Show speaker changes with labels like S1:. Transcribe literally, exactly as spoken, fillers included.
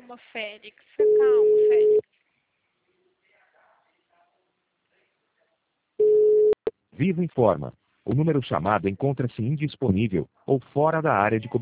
S1: calma, Félix. Fica calmo, Félix.
S2: Vivo informa. O número chamado encontra-se indisponível ou fora da área de cobertura.